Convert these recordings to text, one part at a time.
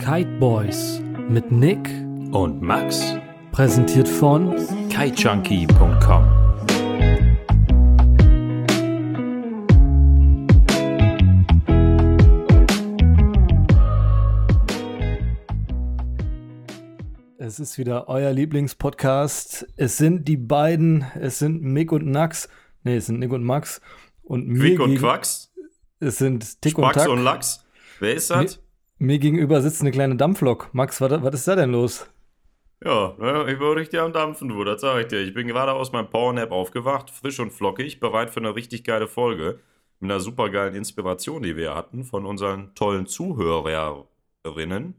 Kite Boys mit Nick und Max. Präsentiert von kitejunkie.com. Es ist wieder euer Lieblingspodcast. Es sind die beiden, es sind Mick und Nax. Ne, es sind Nick und Max. Und mir Quick und Quacks. Es sind Tick und Spax Tack. und Lachs. Wer ist das? Mir gegenüber sitzt eine kleine Dampflok. Max, was ist da denn los? Ja, ich war richtig am Dampfen, du, das sag ich dir. Ich bin gerade aus meinem Powernap aufgewacht, frisch und flockig, bereit für eine richtig geile Folge. Mit einer super geilen Inspiration, die wir hatten von unseren tollen Zuhörerinnen.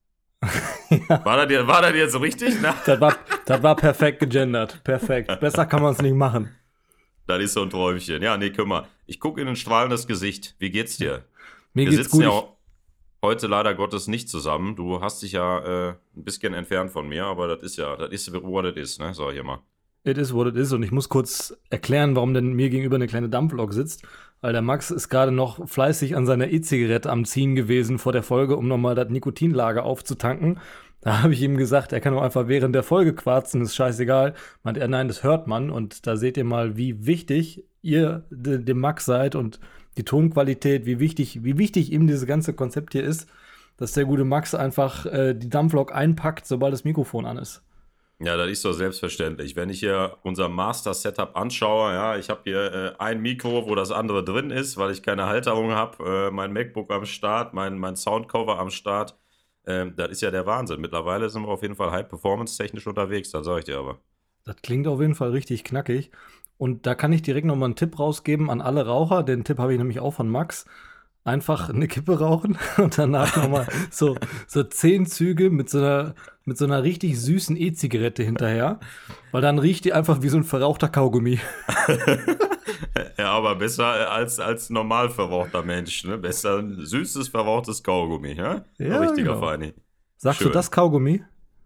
Ja. War das jetzt richtig? Das war perfekt gegendert. Perfekt. Besser kann man es nicht machen. Das ist so ein Träumchen. Ja, nee, kümmere. Ich gucke in ein strahlendes Gesicht. Wie geht's dir? Mir Wir geht's sitzen gut. ja heute leider Gottes nicht zusammen. Du hast dich ja ein bisschen entfernt von mir, aber das ist what it is, ne? Sag ich immer. It is what it is. Und ich muss kurz erklären, warum denn mir gegenüber eine kleine Dampflok sitzt. Weil der Max ist gerade noch fleißig an seiner E-Zigarette am Ziehen gewesen vor der Folge, um nochmal das Nikotinlager aufzutanken. Da habe ich ihm gesagt, er kann auch einfach während der Folge quarzen, ist scheißegal. Meint er, nein, das hört man. Und da seht ihr mal, wie wichtig ihr dem Max seid und die Tonqualität, wie wichtig ihm dieses ganze Konzept hier ist, dass der gute Max einfach die Dampflok einpackt, sobald das Mikrofon an ist. Ja, das ist so selbstverständlich. Wenn ich hier unser Master-Setup anschaue, ja, ich habe hier ein Mikro, wo das andere drin ist, weil ich keine Halterung habe, mein MacBook am Start, mein Soundcover am Start. Das ist ja der Wahnsinn. Mittlerweile sind wir auf jeden Fall high-performance-technisch unterwegs, das sage ich dir aber. Das klingt auf jeden Fall richtig knackig. Und da kann ich direkt nochmal einen Tipp rausgeben an alle Raucher. Den Tipp habe ich nämlich auch von Max. Einfach eine Kippe rauchen und danach nochmal so 10 Züge mit so einer richtig süßen E-Zigarette hinterher. Weil dann riecht die einfach wie so ein verrauchter Kaugummi. Ja, aber besser als normal verrauchter Mensch, ne? Besser ein süßes, verrauchtes Kaugummi, ja? Ja, ein richtiger genau. Feini. Sagst Schön. du das Kaugummi?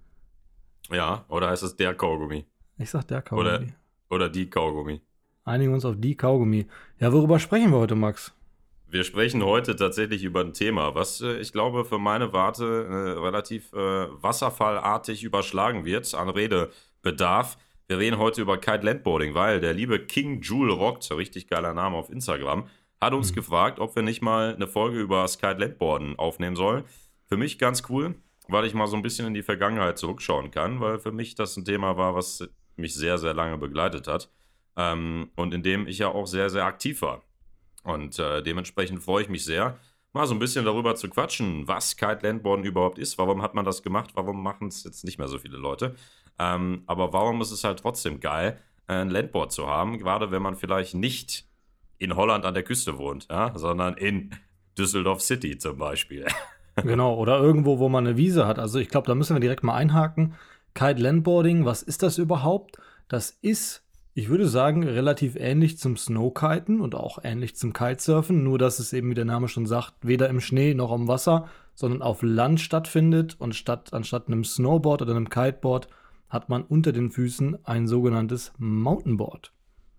Ja, oder heißt es der Kaugummi? Ich sag der Kaugummi. Oder die Kaugummi. Einigen uns auf die Kaugummi. Ja, worüber sprechen wir heute, Max? Wir sprechen heute tatsächlich über ein Thema, was ich glaube für meine Warte relativ wasserfallartig überschlagen wird an Redebedarf. Wir reden heute über Kite Landboarding, weil der liebe King Jule Rockt, richtig geiler Name auf Instagram, hat uns gefragt, ob wir nicht mal eine Folge über das Kite Landboarden aufnehmen sollen. Für mich ganz cool, weil ich mal so ein bisschen in die Vergangenheit zurückschauen kann, weil für mich das ein Thema war, was mich sehr, sehr lange begleitet hat und in dem ich ja auch sehr, sehr aktiv war. Und dementsprechend freue ich mich sehr, mal so ein bisschen darüber zu quatschen, was Kite Landboarden überhaupt ist, warum hat man das gemacht, warum machen es jetzt nicht mehr so viele Leute. Aber warum ist es halt trotzdem geil, ein Landboard zu haben, gerade wenn man vielleicht nicht in Holland an der Küste wohnt, ja, sondern in Düsseldorf City zum Beispiel. Genau, oder irgendwo, wo man eine Wiese hat. Also ich glaube, da müssen wir direkt mal einhaken. Kite Landboarding, was ist das überhaupt? Das ist, ich würde sagen, relativ ähnlich zum Snowkiten und auch ähnlich zum Kitesurfen, nur dass es eben, wie der Name schon sagt, weder im Schnee noch am Wasser, sondern auf Land stattfindet und anstatt einem Snowboard oder einem Kiteboard hat man unter den Füßen ein sogenanntes Mountainboard.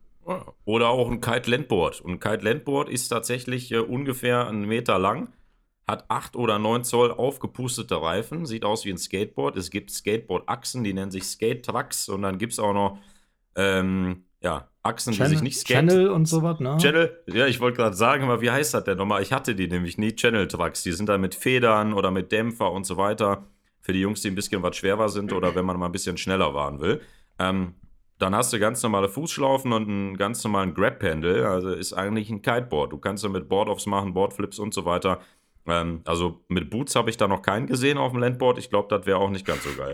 Oder auch ein Kite Landboard. Und ein Kite Landboard ist tatsächlich ungefähr 1 Meter lang, hat 8 oder 9 Zoll aufgepustete Reifen, sieht aus wie ein Skateboard. Es gibt Skateboard-Achsen, die nennen sich Skate-Trucks und dann gibt es auch noch Achsen, die sich nicht Channel und sowas, ne? Channel, ja, ich wollte gerade sagen, aber wie heißt das denn nochmal? Ich hatte die nämlich nie, Channel-Trucks. Die sind dann mit Federn oder mit Dämpfer und so weiter. Für die Jungs, die ein bisschen was schwerer sind oder wenn man mal ein bisschen schneller fahren will. Dann hast du ganz normale Fußschlaufen und einen ganz normalen Grab-Handle. Also ist eigentlich ein Kiteboard. Du kannst damit Board-Offs machen, Boardflips und so weiter. Also mit Boots habe ich da noch keinen gesehen auf dem Landboard. Ich glaube, das wäre auch nicht ganz so geil.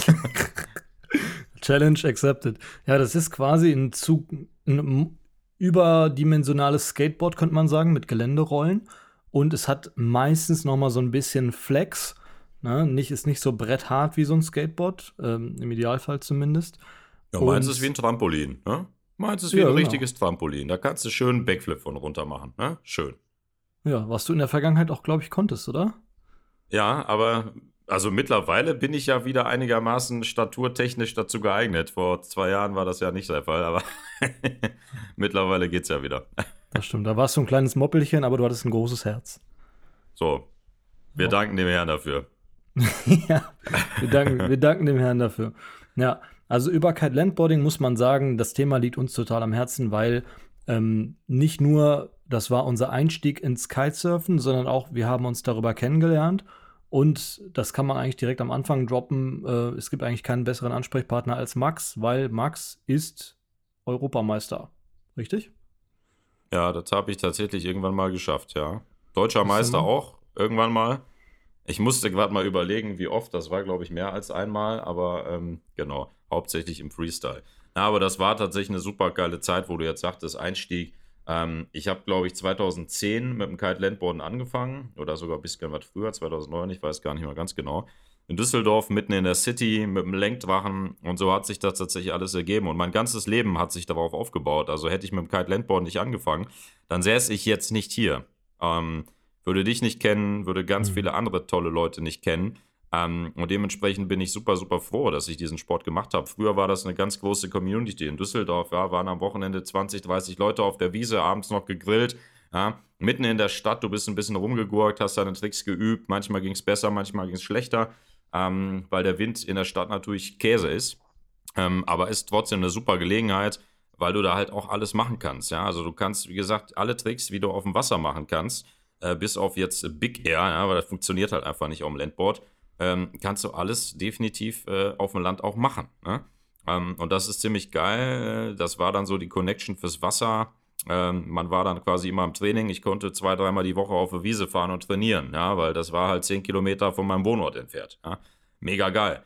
Challenge accepted. Ja, das ist quasi ein überdimensionales Skateboard, könnte man sagen, mit Geländerollen. Und es hat meistens noch mal so ein bisschen Flex. Ne? Ist nicht so bretthart wie so ein Skateboard, im Idealfall zumindest. Ja, meins ist wie ein Trampolin. Ne? Meins ist wie ein richtiges Trampolin. Da kannst du schön einen Backflip von runter machen. Ne? Schön. Ja, was du in der Vergangenheit auch, glaube ich, konntest, oder? Ja, aber also mittlerweile bin ich ja wieder einigermaßen staturtechnisch dazu geeignet. Vor 2 Jahren war das ja nicht der Fall, aber mittlerweile geht's ja wieder. Das stimmt, da warst du ein kleines Moppelchen, aber du hattest ein großes Herz. So, wir danken dem Herrn dafür. Ja, wir danken dem Herrn dafür. Ja, also über Kite Landboarding muss man sagen, das Thema liegt uns total am Herzen, weil nicht nur, das war unser Einstieg ins Kitesurfen, sondern auch, wir haben uns darüber kennengelernt. Und das kann man eigentlich direkt am Anfang droppen. Es gibt eigentlich keinen besseren Ansprechpartner als Max, weil Max ist Europameister. Richtig? Ja, das habe ich tatsächlich irgendwann mal geschafft, ja. Deutscher Siehst du Meister mal? auch, irgendwann mal. Ich musste gerade mal überlegen, wie oft. Das war, glaube ich, mehr als einmal, aber genau, hauptsächlich im Freestyle. Ja, aber das war tatsächlich eine super geile Zeit, wo du jetzt sagtest, Einstieg. Ich habe, glaube ich, 2010 mit dem Kite-Landboarden angefangen oder sogar ein bisschen was früher, 2009, ich weiß gar nicht mehr ganz genau. In Düsseldorf, mitten in der City, mit dem Lenkdrachen und so hat sich das tatsächlich alles ergeben. Und mein ganzes Leben hat sich darauf aufgebaut. Also hätte ich mit dem Kite-Landboarden nicht angefangen, dann säße ich jetzt nicht hier. Würde dich nicht kennen, würde ganz Mhm. viele andere tolle Leute nicht kennen. Und dementsprechend bin ich super, super froh, dass ich diesen Sport gemacht habe. Früher war das eine ganz große Community in Düsseldorf. Ja, waren am Wochenende 20, 30 Leute auf der Wiese, abends noch gegrillt. Ja, mitten in der Stadt, du bist ein bisschen rumgegurkt, hast deine Tricks geübt. Manchmal ging es besser, manchmal ging es schlechter, weil der Wind in der Stadt natürlich Käse ist. Aber ist trotzdem eine super Gelegenheit, weil du da halt auch alles machen kannst. Ja? Also du kannst, wie gesagt, alle Tricks, wie du auf dem Wasser machen kannst, bis auf jetzt Big Air, ja, weil das funktioniert halt einfach nicht auf dem Landboard, kannst du alles definitiv auf dem Land auch machen. Ne? Und das ist ziemlich geil. Das war dann so die Connection fürs Wasser. Man war dann quasi immer im Training. Ich konnte 2, 3 Mal die Woche auf der Wiese fahren und trainieren, ja, weil das war halt 10 Kilometer von meinem Wohnort entfernt. Ja? Mega geil.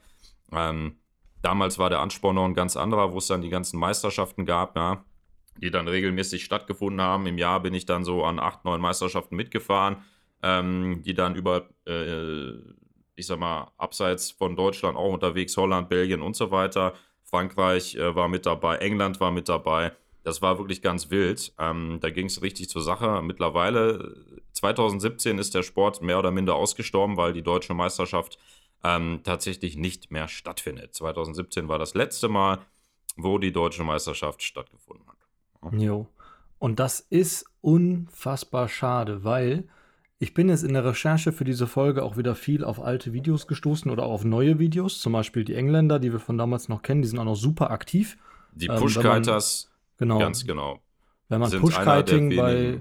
Damals war der Ansporn noch ein ganz anderer, wo es dann die ganzen Meisterschaften gab, ja, die dann regelmäßig stattgefunden haben. Im Jahr bin ich dann so an 8, 9 Meisterschaften mitgefahren, die dann über, ich sag mal, abseits von Deutschland auch unterwegs, Holland, Belgien und so weiter. Frankreich war mit dabei, England war mit dabei. Das war wirklich ganz wild. Da ging es richtig zur Sache. Mittlerweile, 2017 ist der Sport mehr oder minder ausgestorben, weil die deutsche Meisterschaft tatsächlich nicht mehr stattfindet. 2017 war das letzte Mal, wo die deutsche Meisterschaft stattgefunden hat. Jo. Und das ist unfassbar schade, weil ich bin jetzt in der Recherche für diese Folge auch wieder viel auf alte Videos gestoßen oder auch auf neue Videos. Zum Beispiel die Engländer, die wir von damals noch kennen, die sind auch noch super aktiv. Die Wenn man, Pushkiters, genau, ganz genau, wenn man sind einer der Pushkiting wenigen.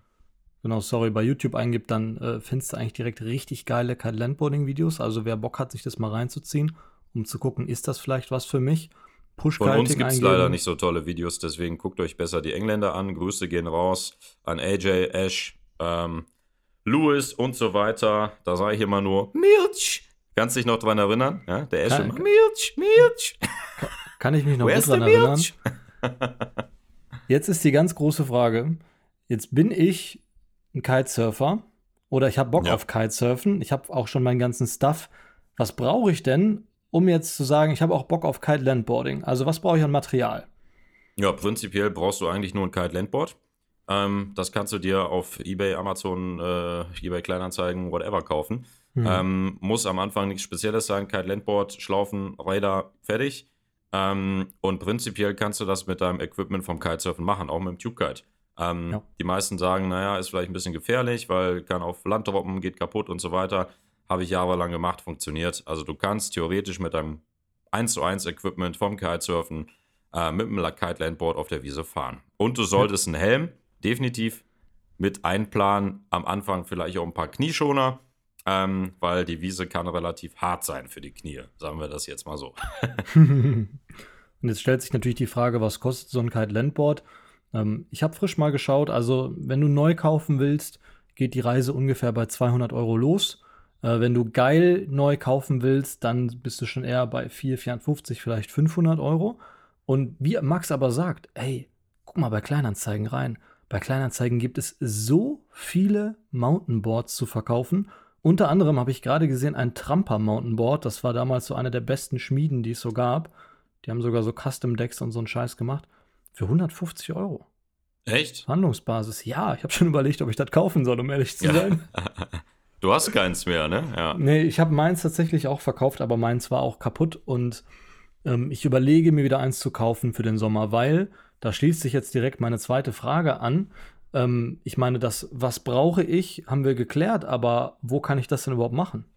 bei YouTube eingibt, dann findest du eigentlich direkt richtig geile Kite-Landboarding-Videos. Also wer Bock hat, sich das mal reinzuziehen, um zu gucken, ist das vielleicht was für mich? Von uns Pushkiting gibt es leider eingeben. nicht so tolle Videos, deswegen guckt euch besser die Engländer an. Grüße gehen raus an AJ, Ash, Lewis und so weiter. Da sage ich immer nur Milch. Kannst dich noch dran erinnern? Ja, der Ash immer Milch, Milch. Kann ich mich noch Wo gut ist dran der erinnern. Milch? Jetzt ist die ganz große Frage. Jetzt bin ich ein Kitesurfer oder ich habe Bock Ja. auf Kitesurfen. Ich habe auch schon meinen ganzen Stuff. Was brauche ich denn, um jetzt zu sagen, ich habe auch Bock auf Kite-Landboarding? Also was brauche ich an Material? Ja, prinzipiell brauchst du eigentlich nur ein Kite-Landboard. Das kannst du dir auf eBay, Amazon, eBay Kleinanzeigen, whatever kaufen. Muss am Anfang nichts Spezielles sein. Kite-Landboard, Schlaufen, Räder, fertig. Und prinzipiell kannst du das mit deinem Equipment vom Kitesurfen machen, auch mit dem Tube-Kite. Ja. Die meisten sagen, naja, ist vielleicht ein bisschen gefährlich, weil kann auf Land droppen, geht kaputt und so weiter. Habe ich jahrelang gemacht, funktioniert. Also du kannst theoretisch mit deinem 1:1 Equipment vom Kitesurfen mit dem Kite-Landboard auf der Wiese fahren. Und du solltest einen Helm definitiv mit einplanen. Am Anfang vielleicht auch ein paar Knieschoner, weil die Wiese kann relativ hart sein für die Knie. Sagen wir das jetzt mal so. Und jetzt stellt sich natürlich die Frage, was kostet so ein Kite-Landboard? Ich habe frisch mal geschaut, also wenn du neu kaufen willst, geht die Reise ungefähr bei 200 € los. Wenn du geil neu kaufen willst, dann bist du schon eher bei 450, vielleicht 500 €. Und wie Max aber sagt, ey, guck mal bei Kleinanzeigen rein. Bei Kleinanzeigen gibt es so viele Mountainboards zu verkaufen. Unter anderem habe ich gerade gesehen ein Tramper Mountainboard. Das war damals so eine der besten Schmieden, die es so gab. Die haben sogar so Custom Decks und so einen Scheiß gemacht. Für 150 €. Echt? Verhandlungsbasis. Ja, ich habe schon überlegt, ob ich das kaufen soll, um ehrlich zu sein. Du hast keins mehr, ne? Ja. Nee, ich habe meins tatsächlich auch verkauft, aber meins war auch kaputt. Und ich überlege mir wieder eins zu kaufen für den Sommer, weil da schließt sich jetzt direkt meine zweite Frage an. Ich meine, was brauche ich, haben wir geklärt, aber wo kann ich das denn überhaupt machen?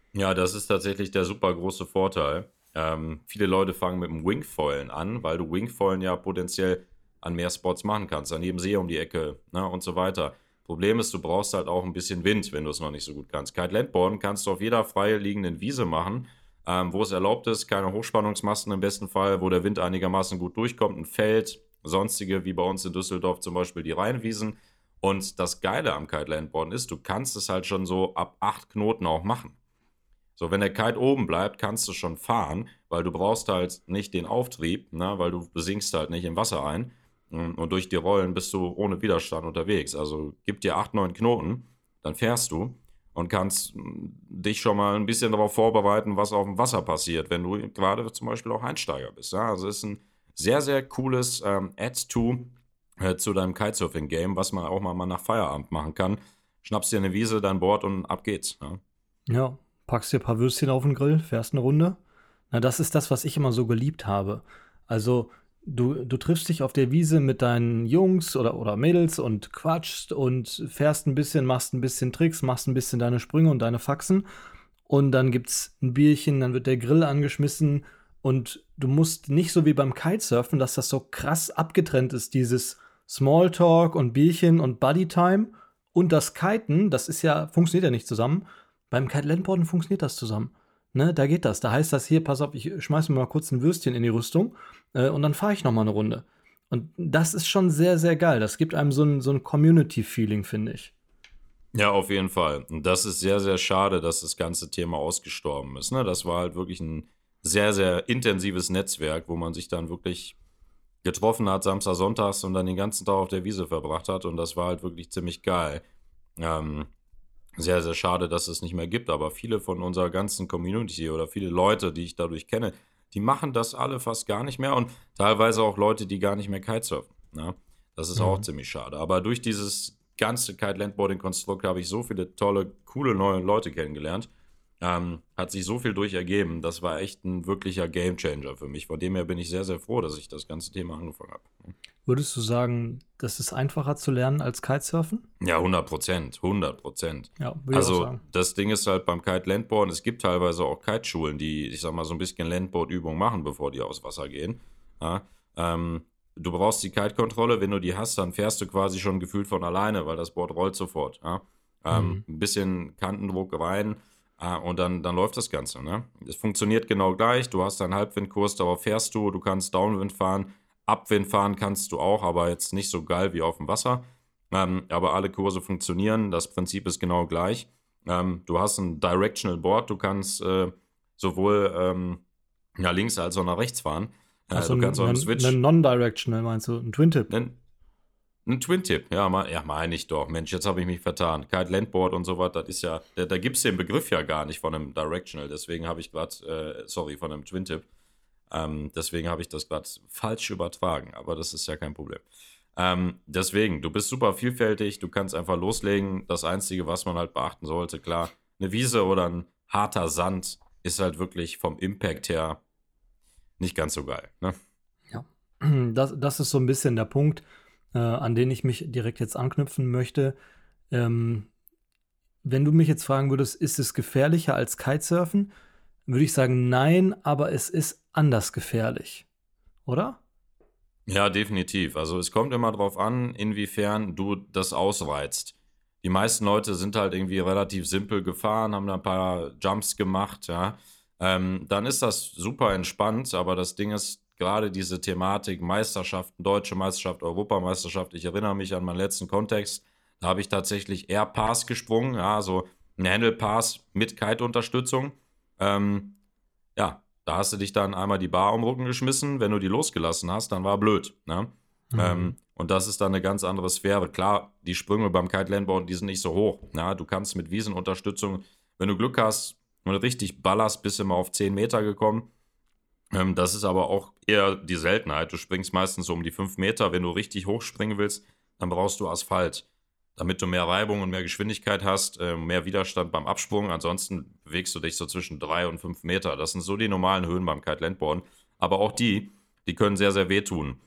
Ja, das ist tatsächlich der super große Vorteil. Viele Leute fangen mit dem Wingfoilen an, weil du Wingfoilen ja potenziell an mehr Spots machen kannst, an jedem See um die Ecke, ne, und so weiter. Problem ist, du brauchst halt auch ein bisschen Wind, wenn du es noch nicht so gut kannst. Kite Landboarden kannst du auf jeder frei liegenden Wiese machen, wo es erlaubt ist, keine Hochspannungsmasten im besten Fall, wo der Wind einigermaßen gut durchkommt, ein Feld, sonstige, wie bei uns in Düsseldorf zum Beispiel die Rheinwiesen. Und das Geile am Kite Landboarden ist, du kannst es halt schon so ab 8 Knoten auch machen. So, wenn der Kite oben bleibt, kannst du schon fahren, weil du brauchst halt nicht den Auftrieb, ne, weil du sinkst halt nicht im Wasser ein. Und durch die Rollen bist du ohne Widerstand unterwegs. Also gib dir 8, 9 Knoten, dann fährst du und kannst dich schon mal ein bisschen darauf vorbereiten, was auf dem Wasser passiert, wenn du gerade zum Beispiel auch Einsteiger bist. Ja? Also es ist ein sehr, sehr cooles Add-to zu deinem Kitesurfing-Game, was man auch mal nach Feierabend machen kann. Schnappst dir eine Wiese, dein Board und ab geht's. Ja? Ja, packst dir ein paar Würstchen auf den Grill, fährst eine Runde. Na, das ist das, was ich immer so geliebt habe. Also, du triffst dich auf der Wiese mit deinen Jungs oder Mädels und quatschst und fährst ein bisschen, machst ein bisschen Tricks, machst ein bisschen deine Sprünge und deine Faxen. Und dann gibt's ein Bierchen, dann wird der Grill angeschmissen und du musst nicht so wie beim Kitesurfen, dass das so krass abgetrennt ist, dieses Smalltalk und Bierchen und Buddytime und das Kiten, funktioniert ja nicht zusammen. Beim Kite-Landboarden funktioniert das zusammen. Ne, da geht das. Da heißt das hier, pass auf, ich schmeiß mir mal kurz ein Würstchen in die Rüstung und dann fahre ich noch mal eine Runde. Und das ist schon sehr, sehr geil. Das gibt einem so ein Community-Feeling, finde ich. Ja, auf jeden Fall. Und das ist sehr, sehr schade, dass das ganze Thema ausgestorben ist. Ne? Das war halt wirklich ein sehr, sehr intensives Netzwerk, wo man sich dann wirklich getroffen hat, Samstag, Sonntags und dann den ganzen Tag auf der Wiese verbracht hat. Und das war halt wirklich ziemlich geil. Ähm, Sehr, sehr schade, dass es nicht mehr gibt. Aber viele von unserer ganzen Community oder viele Leute, die ich dadurch kenne, die machen das alle fast gar nicht mehr. Und teilweise auch Leute, die gar nicht mehr Kitesurfen. Ne? Das ist auch Mhm. ziemlich schade. Aber durch dieses ganze Kite-Landboarding-Konstrukt habe ich so viele tolle, coole neue Leute kennengelernt. Hat sich so viel durch ergeben. Das war echt ein wirklicher Gamechanger für mich. Von dem her bin ich sehr, sehr froh, dass ich das ganze Thema angefangen habe. Würdest du sagen, das ist einfacher zu lernen als Kitesurfen? Ja, 100%, 100%. Ja, würde ich auch Also sagen. das Ding ist halt beim Kite-Landboarden, es gibt teilweise auch Kiteschulen, die, ich sag mal, so ein bisschen Landboard-Übung machen, bevor die aufs Wasser gehen. Ja, du brauchst die Kite-Kontrolle, wenn du die hast, dann fährst du quasi schon gefühlt von alleine, weil das Board rollt sofort. Ja? Mhm. Ein bisschen Kantendruck rein und dann läuft das Ganze. Ne? Es funktioniert genau gleich, du hast einen Halbwindkurs, darauf fährst du kannst Downwind fahren, Abwind fahren kannst du auch, aber jetzt nicht so geil wie auf dem Wasser. Aber alle Kurse funktionieren, das Prinzip ist genau gleich. Du hast ein Directional Board, du kannst sowohl nach links als auch nach rechts fahren. Also Du kannst auch im ein Switch Non-Directional, meinst du? Ein Twin-Tip? einen Twin-Tip, ja, meine ich doch. Mensch, jetzt habe ich mich vertan. Kite Landboard und so was, das ist ja, da gibt es den Begriff ja gar nicht von einem Directional, deswegen habe ich gerade, sorry, von einem Twin-Tip. Deswegen habe ich das gerade falsch übertragen, aber das ist ja kein Problem. Deswegen, du bist super vielfältig, du kannst einfach loslegen. Das Einzige, was man halt beachten sollte, klar, eine Wiese oder ein harter Sand ist halt wirklich vom Impact her nicht ganz so geil. Ne? Ja. Das ist so ein bisschen der Punkt, an den ich mich direkt jetzt anknüpfen möchte. Ähm, Wenn du mich jetzt fragen würdest, ist es gefährlicher als Kitesurfen, würde ich sagen, nein, aber es ist anders gefährlich, oder? Ja, definitiv. Also es kommt immer drauf an, inwiefern du das ausreizt. Die meisten Leute sind halt irgendwie relativ simpel gefahren, haben da ein paar Jumps gemacht, ja. Dann ist das super entspannt, aber das Ding ist, gerade diese Thematik Meisterschaften, Deutsche Meisterschaft, Europameisterschaft, ich erinnere mich an meinen letzten Kontext, da habe ich tatsächlich Air Pass gesprungen, ja, also ein Handle Pass mit Kite-Unterstützung. Ähm, ja, da hast du dich dann einmal die Bar um den Rücken geschmissen. Wenn du die losgelassen hast, dann war blöd. Ne? Mhm. Und das ist dann eine ganz andere Sphäre. Klar, die Sprünge beim Kite-Landbauen, die sind nicht so hoch. Ja? Du kannst mit Wiesenunterstützung, wenn du Glück hast und richtig ballerst, bist du mal auf 10 Meter gekommen. Das ist aber auch eher die Seltenheit. Du springst meistens so um die 5 Meter. Wenn du richtig hoch springen willst, dann brauchst du Asphalt, damit du mehr Reibung und mehr Geschwindigkeit hast, mehr Widerstand beim Absprung. Ansonsten bewegst du dich so zwischen 3 und 5 Meter. Das sind so die normalen Höhen beim Kite-Landboarden. Aber auch die können sehr, sehr wehtun.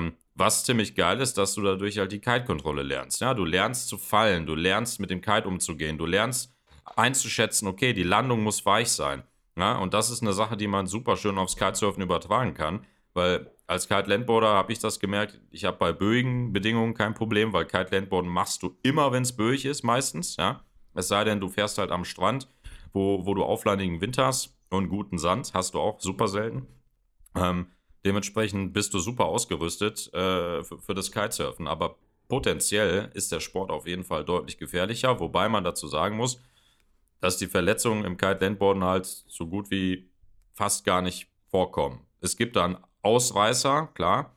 Was ziemlich geil ist, dass du dadurch halt die Kite-Kontrolle lernst. Ja, du lernst zu fallen, du lernst mit dem Kite umzugehen, du lernst einzuschätzen, okay, die Landung muss weich sein. Ja, und das ist eine Sache, die man super schön aufs Kitesurfen übertragen kann, weil als Kite-Landboarder habe ich das gemerkt, ich habe bei böigen Bedingungen kein Problem, weil Kite-Landboarden machst du immer, wenn es böig ist, meistens, ja. Es sei denn, du fährst halt am Strand, wo du auflandigen Wind hast und guten Sand, hast du auch super selten. Dementsprechend bist du super ausgerüstet für das Kitesurfen, aber potenziell ist der Sport auf jeden Fall deutlich gefährlicher, wobei man dazu sagen muss, dass die Verletzungen im Kite-Landboarden halt so gut wie fast gar nicht vorkommen. Es gibt dann Ausreißer, klar,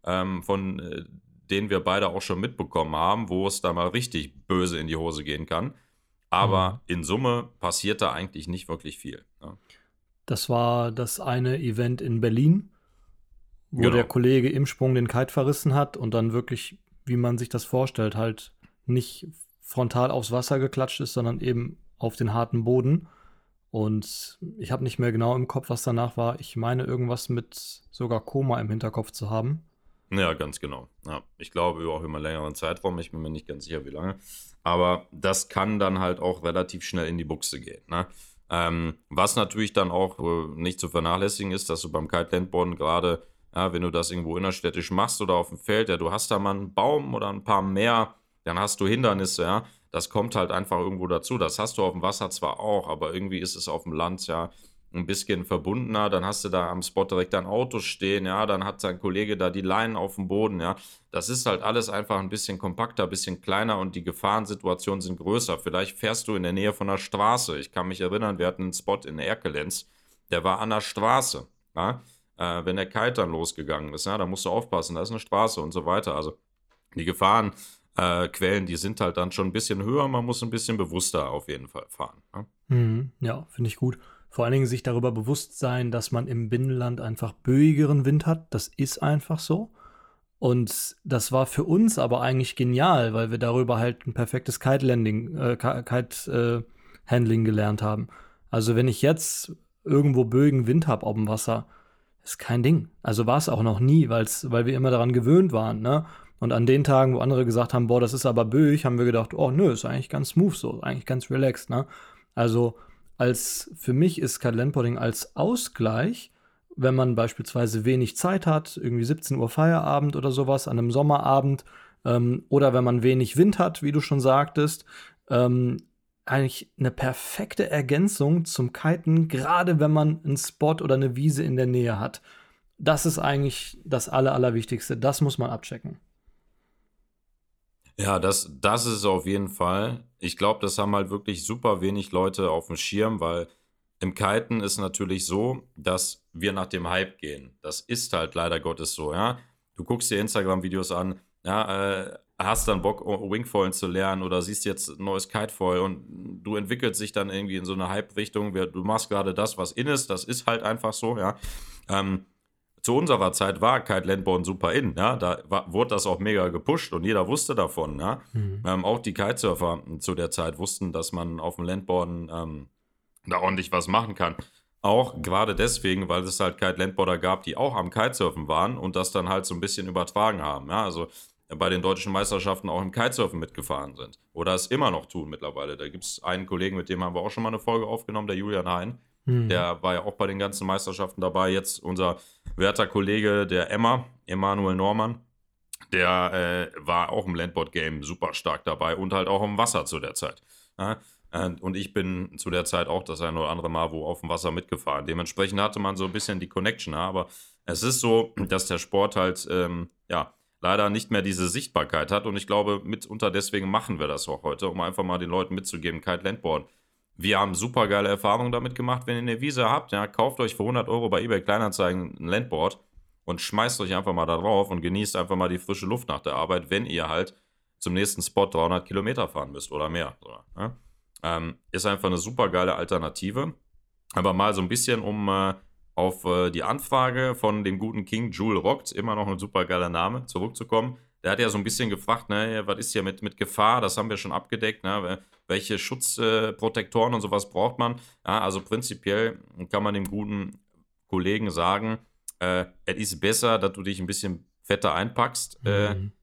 von denen wir beide auch schon mitbekommen haben, wo es da mal richtig böse in die Hose gehen kann. Aber in Summe passiert da eigentlich nicht wirklich viel. Ne? Das war das eine Event in Berlin, wo Genau. der Kollege im Sprung den Kite verrissen hat und dann wirklich, wie man sich das vorstellt, halt nicht frontal aufs Wasser geklatscht ist, sondern eben auf den harten Boden. Und ich habe nicht mehr genau im Kopf, was danach war. Ich meine, irgendwas mit sogar Koma im Hinterkopf zu haben. Ja, ganz genau. Ja, ich glaube auch über einen längeren Zeitraum. Ich bin mir nicht ganz sicher, wie lange. Aber das kann dann halt auch relativ schnell in die Buchse gehen. Ne? Was natürlich dann auch nicht zu vernachlässigen ist, dass du beim Kite-Landboarden gerade, ja, wenn du das irgendwo innerstädtisch machst oder auf dem Feld, ja, du hast da mal einen Baum oder ein paar mehr, dann hast du Hindernisse, ja. Das kommt halt einfach irgendwo dazu. Das hast du auf dem Wasser zwar auch, aber irgendwie ist es auf dem Land ja ein bisschen verbundener. Dann hast du da am Spot direkt ein Auto stehen, ja. Dann hat sein Kollege da die Leinen auf dem Boden, ja. Das ist halt alles einfach ein bisschen kompakter, ein bisschen kleiner und die Gefahrensituationen sind größer. Vielleicht fährst du in der Nähe von einer Straße. Ich kann mich erinnern, wir hatten einen Spot in Erkelenz, der war an der Straße, ja. Wenn der Kite dann losgegangen ist, ja, da musst du aufpassen, da ist eine Straße und so weiter. Also die Gefahren Quellen, die sind halt dann schon ein bisschen höher, man muss ein bisschen bewusster auf jeden Fall fahren. Ne? Ja, finde ich gut. Vor allen Dingen sich darüber bewusst sein, dass man im Binnenland einfach böigeren Wind hat. Das ist einfach so. Und das war für uns aber eigentlich genial, weil wir darüber halt ein perfektes Kite-Handling gelernt haben. Also wenn ich jetzt irgendwo böigen Wind habe auf dem Wasser, ist kein Ding. Also war es auch noch nie, weil wir immer daran gewöhnt waren, ne? Und an den Tagen, wo andere gesagt haben, boah, das ist aber böig, haben wir gedacht, oh nö, ist eigentlich ganz smooth so, eigentlich ganz relaxed, ne? Also für mich ist Kite-Landboarding als Ausgleich, wenn man beispielsweise wenig Zeit hat, irgendwie 17 Uhr Feierabend oder sowas an einem Sommerabend, oder wenn man wenig Wind hat, wie du schon sagtest, eigentlich eine perfekte Ergänzung zum Kiten, gerade wenn man einen Spot oder eine Wiese in der Nähe hat. Das ist eigentlich das Allerwichtigste. Das muss man abchecken. Ja, das ist es auf jeden Fall. Ich glaube, das haben halt wirklich super wenig Leute auf dem Schirm, weil im Kiten ist natürlich so, dass wir nach dem Hype gehen. Das ist halt leider Gottes so, ja. Du guckst dir Instagram-Videos an, ja, hast dann Bock, Wingfoilen zu lernen oder siehst jetzt ein neues Kitefoil und du entwickelst dich dann irgendwie in so eine Hype-Richtung. Du machst gerade das, was in ist, das ist halt einfach so, ja. Zu unserer Zeit war Kite-Landboarden super in, ja, wurde das auch mega gepusht und jeder wusste davon, ja. Auch die Kitesurfer zu der Zeit wussten, dass man auf dem Landboarden da ordentlich was machen kann. Auch gerade deswegen, weil es halt Kite-Landboarder gab, die auch am Kitesurfen waren und das dann halt so ein bisschen übertragen haben, ja, also bei den deutschen Meisterschaften auch im Kitesurfen mitgefahren sind oder es immer noch tun mittlerweile. Da gibt es einen Kollegen, mit dem haben wir auch schon mal eine Folge aufgenommen, der Julian Hein. Der war ja auch bei den ganzen Meisterschaften dabei. Jetzt unser werter Kollege, der Emanuel Norman, der war auch im Landboard-Game super stark dabei und halt auch im Wasser zu der Zeit. Ja? Und ich bin zu der Zeit auch das eine oder andere Mal wo auf dem Wasser mitgefahren. Dementsprechend hatte man so ein bisschen die Connection. Ja? Aber es ist so, dass der Sport halt leider nicht mehr diese Sichtbarkeit hat. Und ich glaube, mitunter deswegen machen wir das auch heute, um einfach mal den Leuten mitzugeben, Kite-Landboard. Wir haben super geile Erfahrungen damit gemacht. Wenn ihr eine Wiese habt, ja, kauft euch für 100 Euro bei eBay Kleinanzeigen ein Landboard und schmeißt euch einfach mal da drauf und genießt einfach mal die frische Luft nach der Arbeit, wenn ihr halt zum nächsten Spot 300 Kilometer fahren müsst oder mehr. So, ja? Ist einfach eine super geile Alternative. Aber mal so ein bisschen, um auf die Anfrage von dem guten King, Jule Rockt, immer noch ein super geiler Name, zurückzukommen. Der hat ja so ein bisschen gefragt, ne, was ist hier mit Gefahr? Das haben wir schon abgedeckt, ne? Welche Schutzprotektoren und sowas braucht man? Ja, also prinzipiell kann man dem guten Kollegen sagen, es ist besser, dass du dich ein bisschen fetter einpackst,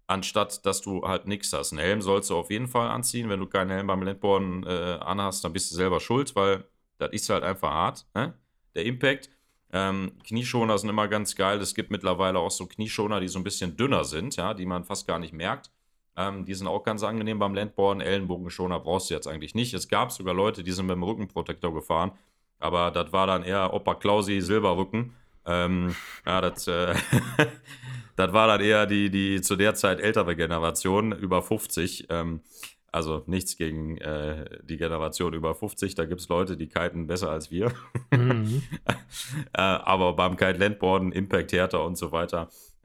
anstatt dass du halt nichts hast. Einen Helm sollst du auf jeden Fall anziehen. Wenn du keinen Helm beim Landboarden anhast, dann bist du selber schuld, weil das ist halt einfach hart, ne? Der Impact. Knieschoner sind immer ganz geil. Es gibt mittlerweile auch so Knieschoner, die so ein bisschen dünner sind, ja, die man fast gar nicht merkt. Die sind auch ganz angenehm beim Landboarden. Ellenbogenschoner brauchst du jetzt eigentlich nicht. Es gab sogar Leute, die sind mit dem Rückenprotektor gefahren, aber das war dann eher Opa Klausi Silberrücken. Ja, das das war dann eher die zu der Zeit ältere Generation, über 50. Also nichts gegen die Generation über 50. Da gibt es Leute, die kiten besser als wir. Mhm. Aber beim Kite-Landboarden, Impact härter und so weiter,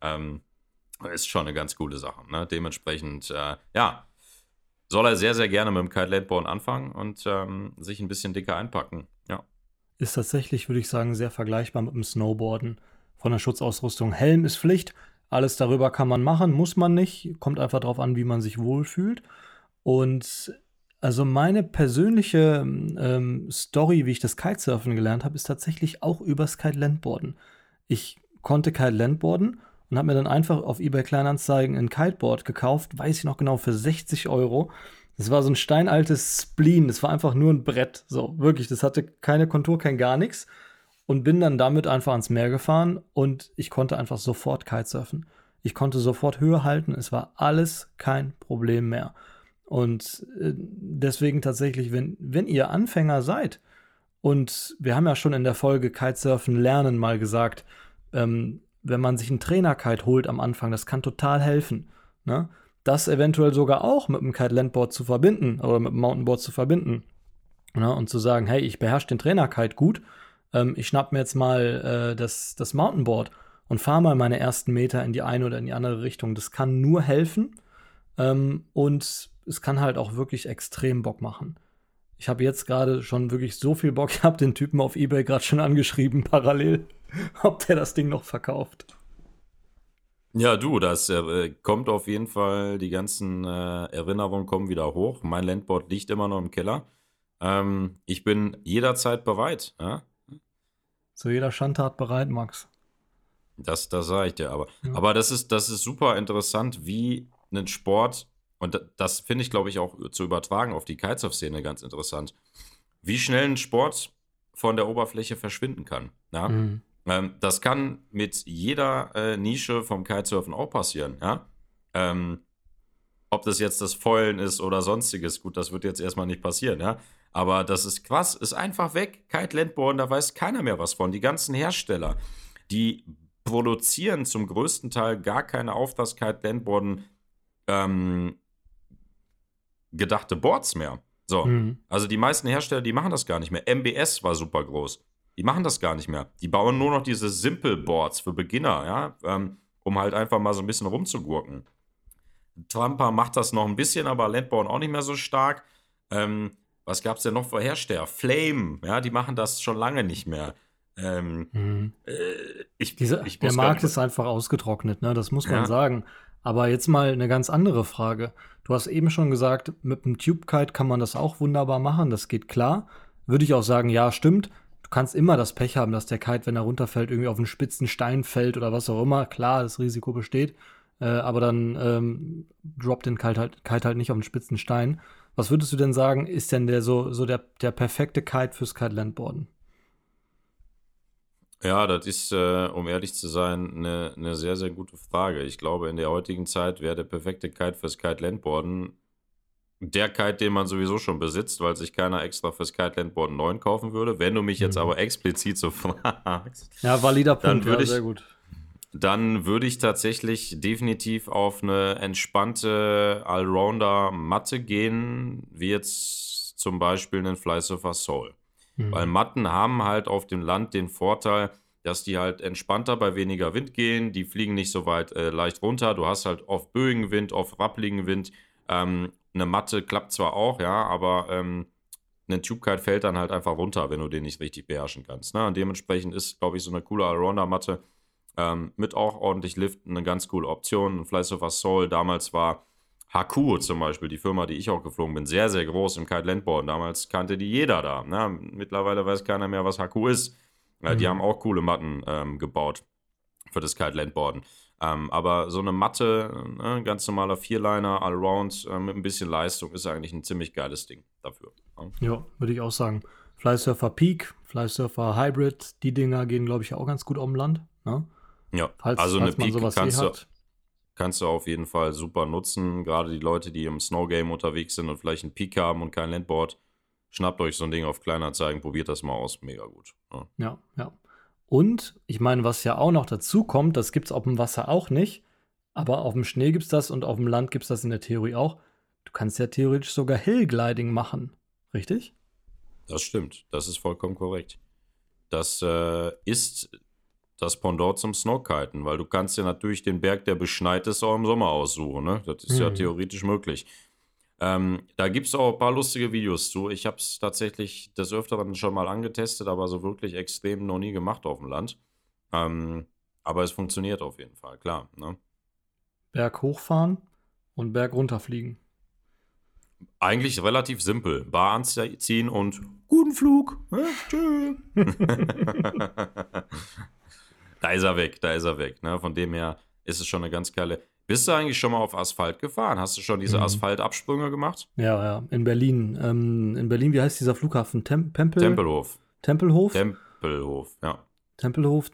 ist schon eine ganz coole Sache. Ne? Dementsprechend, ja, soll er sehr, sehr gerne mit dem Kite-Landboarden anfangen und sich ein bisschen dicker einpacken. Ja. Ist tatsächlich, würde ich sagen, sehr vergleichbar mit dem Snowboarden. Von der Schutzausrüstung. Helm ist Pflicht. Alles darüber kann man machen, muss man nicht. Kommt einfach darauf an, wie man sich wohlfühlt. Und also meine persönliche Story, wie ich das Kitesurfen gelernt habe, ist tatsächlich auch übers Kite-Landboarden. Ich konnte Kite-Landboarden und habe mir dann einfach auf eBay Kleinanzeigen ein Kiteboard gekauft, weiß ich noch genau, für 60 Euro. Das war so ein steinaltes Spleen, das war einfach nur ein Brett. So, wirklich, das hatte keine Kontur, kein gar nichts. Und bin dann damit einfach ans Meer gefahren und ich konnte einfach sofort Kitesurfen. Ich konnte sofort Höhe halten, es war alles kein Problem mehr. Und deswegen tatsächlich, wenn ihr Anfänger seid, und wir haben ja schon in der Folge Kitesurfen lernen mal gesagt, wenn man sich einen Trainer-Kite holt am Anfang, das kann total helfen. Ne? Das eventuell sogar auch mit dem Kite-Landboard zu verbinden oder mit dem Mountainboard zu verbinden. Ne? Und zu sagen, hey, ich beherrsche den Trainer-Kite gut, ich schnapp mir jetzt mal das Mountainboard und fahre mal meine ersten Meter in die eine oder in die andere Richtung. Das kann nur helfen und es kann halt auch wirklich extrem Bock machen. Ich habe jetzt gerade schon wirklich so viel Bock. Ich habe den Typen auf eBay gerade schon angeschrieben, parallel, ob der das Ding noch verkauft. Ja, du, das kommt auf jeden Fall, die ganzen Erinnerungen kommen wieder hoch. Mein Landboard liegt immer noch im Keller. Ich bin jederzeit bereit. Ja? Zu jeder Schandtat bereit, Max. Das sage ich dir aber. Ja. Aber das ist super interessant, wie ein Sport, und das finde ich, glaube ich, auch zu übertragen auf die Kitesurf-Szene ganz interessant, wie schnell ein Sport von der Oberfläche verschwinden kann. Ja? Mhm. Das kann mit jeder Nische vom Kitesurfen auch passieren. Ja? Ob das jetzt das Foilen ist oder sonstiges, gut, das wird jetzt erstmal nicht passieren, ja. Aber das ist krass, ist einfach weg. Kite-Landboarden, da weiß keiner mehr was von. Die ganzen Hersteller, die produzieren zum größten Teil gar keine auf das Kite-Landboarden gedachte Boards mehr. So, also die meisten Hersteller, die machen das gar nicht mehr. MBS war super groß. Die machen das gar nicht mehr. Die bauen nur noch diese Simple Boards für Beginner, ja, um halt einfach mal so ein bisschen rumzugurken. Tramper macht das noch ein bisschen, aber Landboarden auch nicht mehr so stark. Was gab es denn noch für Hersteller? Flame, ja, die machen das schon lange nicht mehr. Der Markt ist einfach ausgetrocknet, ne? Das muss man sagen. Aber jetzt mal eine ganz andere Frage. Du hast eben schon gesagt, mit einem Tube-Kite kann man das auch wunderbar machen, das geht klar. Würde ich auch sagen, ja, stimmt. Du kannst immer das Pech haben, dass der Kite, wenn er runterfällt, irgendwie auf einen spitzen Stein fällt oder was auch immer. Klar, das Risiko besteht. Aber dann droppt den Kite halt nicht auf einen spitzen Stein. Was würdest du denn sagen, ist denn der perfekte Kite fürs Kite-Landboarden? Ja, das ist, um ehrlich zu sein, eine sehr, sehr gute Frage. Ich glaube, in der heutigen Zeit wäre der perfekte Kite fürs Kite-Landboarden der Kite, den man sowieso schon besitzt, weil sich keiner extra fürs Kite-Landboarden neuen kaufen würde. Wenn du mich jetzt aber explizit so fragst, ja, valider Punkt, dann sehr gut. Dann würde ich tatsächlich definitiv auf eine entspannte Allrounder-Matte gehen, wie jetzt zum Beispiel einen Flysurfer Soul. Weil Matten haben halt auf dem Land den Vorteil, dass die halt entspannter bei weniger Wind gehen, die fliegen nicht so weit leicht runter, du hast halt oft böigen Wind, oft rappeligen Wind. Eine Matte klappt zwar auch, ja, aber ein Tube-Kite fällt dann halt einfach runter, wenn du den nicht richtig beherrschen kannst. Ne? Und dementsprechend ist, glaube ich, so eine coole Allrounder-Matte mit auch ordentlich Lift eine ganz coole Option. Ein Flysurfer Soul, damals war Haku zum Beispiel, die Firma, die ich auch geflogen bin, sehr, sehr groß im Kite-Landboarden. Damals kannte die jeder da. Ne? Mittlerweile weiß keiner mehr, was Haku ist. Die haben auch coole Matten gebaut für das Kite-Landboarden. Aber so eine Matte, ne, ganz normaler Vierliner, Allround mit ein bisschen Leistung ist eigentlich ein ziemlich geiles Ding dafür. Ne? Ja, würde ich auch sagen. Flysurfer Peak, Flysurfer Hybrid, die Dinger gehen, glaube ich, auch ganz gut auf dem Land. Ne? Ja, Falls, also eine falls man Peak sowas hat. kannst du auf jeden Fall super nutzen. Gerade die Leute, die im Snow-Game unterwegs sind und vielleicht einen Peak haben und kein Landboard, schnappt euch so ein Ding auf Kleinanzeigen, probiert das mal aus, mega gut. Ja. Ja, ja. Und ich meine, was ja auch noch dazu kommt, das gibt es auf dem Wasser auch nicht, aber auf dem Schnee gibt es das und auf dem Land gibt es das in der Theorie auch. Du kannst ja theoretisch sogar Hillgliding machen, richtig? Das stimmt, das ist vollkommen korrekt. Das ist das Pendant zum Snowkiten, weil du kannst ja natürlich den Berg, der beschneit ist, auch im Sommer aussuchen. Ne? Das ist ja theoretisch möglich. Da gibt es auch ein paar lustige Videos zu. Ich habe es tatsächlich des Öfteren schon mal angetestet, aber so wirklich extrem noch nie gemacht auf dem Land. Aber es funktioniert auf jeden Fall, klar. Ne? Berg hochfahren und Berg runterfliegen. Eigentlich relativ simpel. Bar anziehen und guten Flug. Tschüss. Da ist er weg, da ist er weg. Ne? Von dem her ist es schon eine ganz geile. Bist du eigentlich schon mal auf Asphalt gefahren? Hast du schon diese Asphaltabsprünge gemacht? Ja, ja, in Berlin. In Berlin, wie heißt dieser Flughafen? Tempelhof. Tempelhof? Tempelhof, ja. Tempelhof,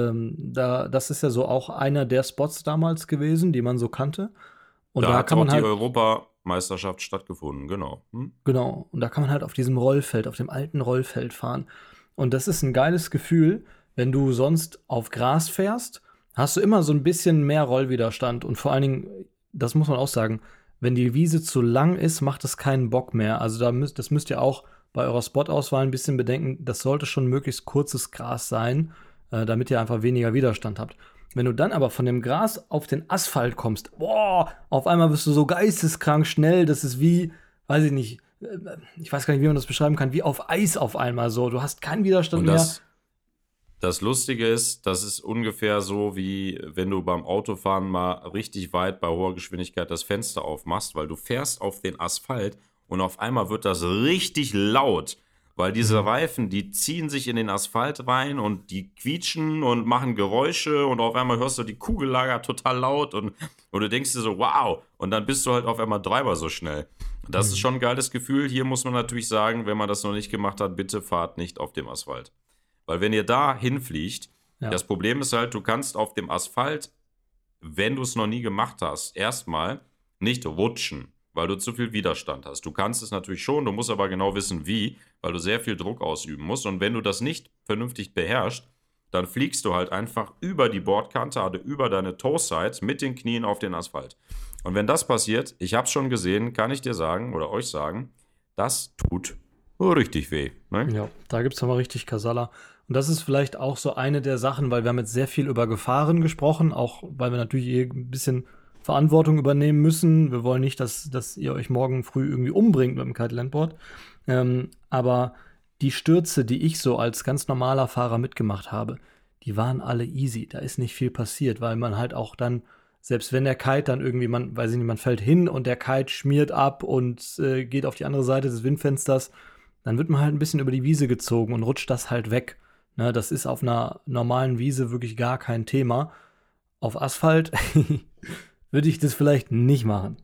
das ist ja so auch einer der Spots damals gewesen, die man so kannte. Und Da da hat kann auch man die halt, Europameisterschaft stattgefunden, genau. genau, und da kann man halt auf diesem Rollfeld, auf dem alten Rollfeld fahren. Und das ist ein geiles Gefühl, wenn du sonst auf Gras fährst, hast du immer so ein bisschen mehr Rollwiderstand. Und vor allen Dingen, das muss man auch sagen, wenn die Wiese zu lang ist, macht es keinen Bock mehr. Also das müsst ihr auch bei eurer Spotauswahl ein bisschen bedenken. Das sollte schon möglichst kurzes Gras sein, damit ihr einfach weniger Widerstand habt. Wenn du dann aber von dem Gras auf den Asphalt kommst, boah, auf einmal wirst du so geisteskrank schnell, das ist wie, weiß ich nicht, ich weiß gar nicht, wie man das beschreiben kann, wie auf Eis auf einmal so. Du hast keinen Widerstand Und mehr. das Lustige ist, das ist ungefähr so, wie wenn du beim Autofahren mal richtig weit bei hoher Geschwindigkeit das Fenster aufmachst, weil du fährst auf den Asphalt und auf einmal wird das richtig laut, weil diese Reifen, die ziehen sich in den Asphalt rein und die quietschen und machen Geräusche und auf einmal hörst du die Kugellager total laut und du denkst dir so, wow, und dann bist du halt auf einmal dreimal so schnell. Das ist schon ein geiles Gefühl. Hier muss man natürlich sagen, wenn man das noch nicht gemacht hat, bitte fahrt nicht auf dem Asphalt. Weil wenn ihr da hinfliegt, Ja. das Problem ist halt, du kannst auf dem Asphalt, wenn du es noch nie gemacht hast, erstmal nicht rutschen, weil du zu viel Widerstand hast. Du kannst es natürlich schon, du musst aber genau wissen, wie, weil du sehr viel Druck ausüben musst. Und wenn du das nicht vernünftig beherrschst, dann fliegst du halt einfach über die Bordkante, also über deine Toe-Sides mit den Knien auf den Asphalt. Und wenn das passiert, ich habe es schon gesehen, kann ich dir sagen oder euch sagen, das tut richtig weh. Ne? Ja, da gibt es aber richtig Kasala. Und das ist vielleicht auch so eine der Sachen, weil wir haben jetzt sehr viel über Gefahren gesprochen, auch weil wir natürlich ein bisschen Verantwortung übernehmen müssen. Wir wollen nicht, dass ihr euch morgen früh irgendwie umbringt mit dem Kite-Landboard. Aber die Stürze, die ich so als ganz normaler Fahrer mitgemacht habe, die waren alle easy. Da ist nicht viel passiert, weil man halt auch dann, selbst wenn der Kite dann irgendwie, weiß ich nicht, man fällt hin und der Kite schmiert ab und geht auf die andere Seite des Windfensters, dann wird man halt ein bisschen über die Wiese gezogen und rutscht das halt weg. Ne, das ist auf einer normalen Wiese wirklich gar kein Thema. Auf Asphalt würde ich das vielleicht nicht machen.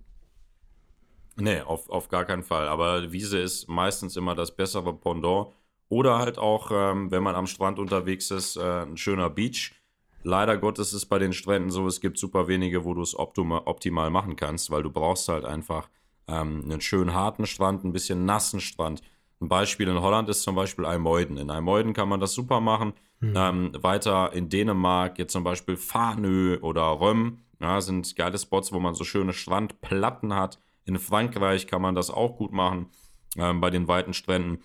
Nee, auf gar keinen Fall. Aber Wiese ist meistens immer das bessere Pendant. Oder halt auch, wenn man am Strand unterwegs ist, ein schöner Beach. Leider Gottes ist bei den Stränden so, es gibt super wenige, wo du es optimal machen kannst, weil du brauchst halt einfach einen schönen harten Strand, ein bisschen nassen Strand. Ein Beispiel in Holland ist zum Beispiel IJmuiden. In IJmuiden kann man das super machen. Weiter in Dänemark, jetzt zum Beispiel Fanø oder Røm, ja, sind geile Spots, wo man so schöne Strandplatten hat. In Frankreich kann man das auch gut machen, bei den weiten Stränden.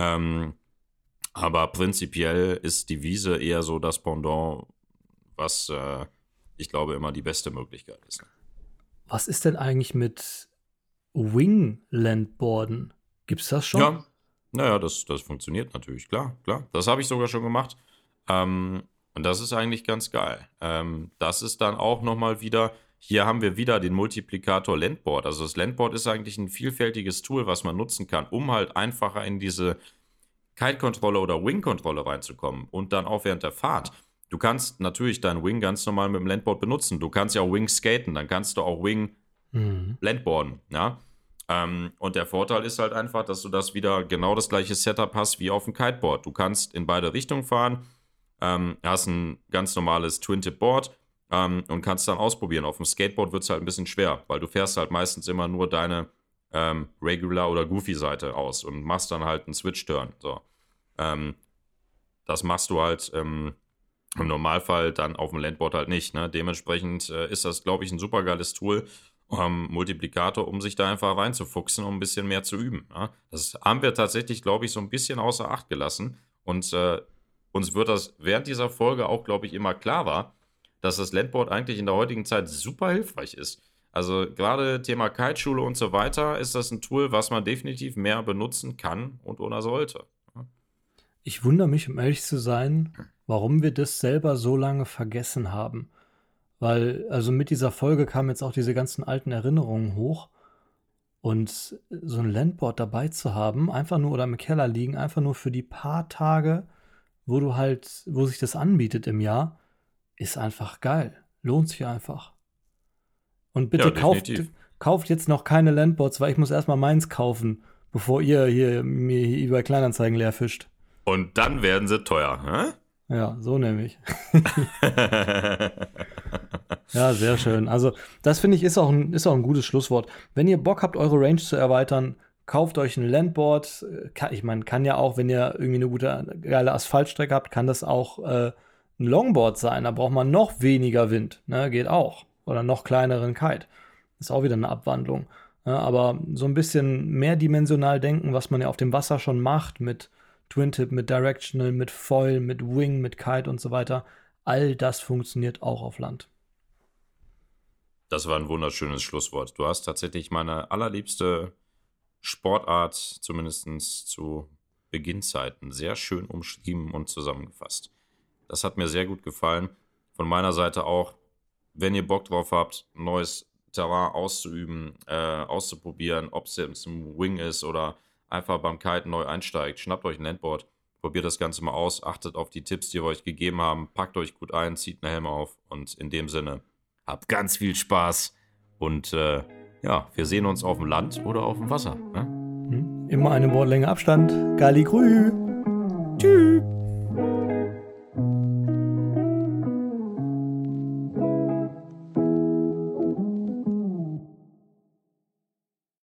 Aber prinzipiell ist die Wiese eher so das Pendant, was ich glaube immer die beste Möglichkeit ist. Was ist denn eigentlich mit Winglandboarden? Gibt's das schon? Ja, naja, das funktioniert natürlich, klar. Das habe ich sogar schon gemacht. Und das ist eigentlich ganz geil. Das ist dann auch nochmal wieder, hier haben wir wieder den Multiplikator Landboard. Also das Landboard ist eigentlich ein vielfältiges Tool, was man nutzen kann, um halt einfacher in diese Kite-Kontrolle oder Wing-Kontrolle reinzukommen und dann auch während der Fahrt. Du kannst natürlich deinen Wing ganz normal mit dem Landboard benutzen. Du kannst ja auch Wing skaten, dann kannst du auch Wing Landboarden, ja. Und der Vorteil ist halt einfach, dass du das wieder genau das gleiche Setup hast wie auf dem Kiteboard. Du kannst in beide Richtungen fahren, hast ein ganz normales Twin-Tip-Board und kannst dann ausprobieren. Auf dem Skateboard wird es halt ein bisschen schwer, weil du fährst halt meistens immer nur deine Regular- oder Goofy-Seite aus und machst dann halt einen Switch-Turn. So. Das machst du halt im Normalfall dann auf dem Landboard halt nicht. Ne? Dementsprechend ist das, glaube ich, ein super geiles Tool, Multiplikator, um sich da einfach reinzufuchsen, um ein bisschen mehr zu üben. Ja? Das haben wir tatsächlich, glaube ich, so ein bisschen außer Acht gelassen. Und uns wird das während dieser Folge auch, glaube ich, immer klarer, dass das Landboard eigentlich in der heutigen Zeit super hilfreich ist. Also gerade Thema Kiteschule und so weiter ist das ein Tool, was man definitiv mehr benutzen kann und oder sollte. Ich wundere mich, um ehrlich zu sein, warum wir das selber so lange vergessen haben. Weil, also mit dieser Folge kamen jetzt auch diese ganzen alten Erinnerungen hoch. Und so ein Landboard dabei zu haben, einfach nur oder im Keller liegen, einfach nur für die paar Tage, wo sich das anbietet im Jahr, ist einfach geil. Lohnt sich einfach. Und bitte Ja, definitiv. kauft jetzt noch keine Landboards, weil ich muss erstmal meins kaufen, bevor ihr mir hier über Kleinanzeigen leer fischt. Und dann werden sie teuer. Hä? Ja, so nämlich. Ja, sehr schön. Also, das finde ich ist auch ein gutes Schlusswort. Wenn ihr Bock habt, eure Range zu erweitern, kauft euch ein Landboard. Ich meine, kann ja auch, wenn ihr irgendwie eine gute, geile Asphaltstrecke habt, kann das auch ein Longboard sein. Da braucht man noch weniger Wind. Ne? Geht auch. Oder noch kleineren Kite. Ist auch wieder eine Abwandlung. Ja, aber so ein bisschen mehrdimensional denken, was man ja auf dem Wasser schon macht, mit Twin-Tip, mit Directional, mit Foil, mit Wing, mit Kite und so weiter. All das funktioniert auch auf Land. Das war ein wunderschönes Schlusswort. Du hast tatsächlich meine allerliebste Sportart, zumindest zu Beginnzeiten, sehr schön umschrieben und zusammengefasst. Das hat mir sehr gut gefallen. Von meiner Seite auch, wenn ihr Bock drauf habt, neues Terrain auszuüben, auszuprobieren, ob es jetzt im Wing ist oder einfach beim Kiten neu einsteigt, schnappt euch ein Landboard, probiert das Ganze mal aus, achtet auf die Tipps, die wir euch gegeben haben, packt euch gut ein, zieht eine Helme auf und in dem Sinne, habt ganz viel Spaß und ja, wir sehen uns auf dem Land oder auf dem Wasser. Ne? Immer eine Bordlänge Abstand. Galli Grü. Tschüss.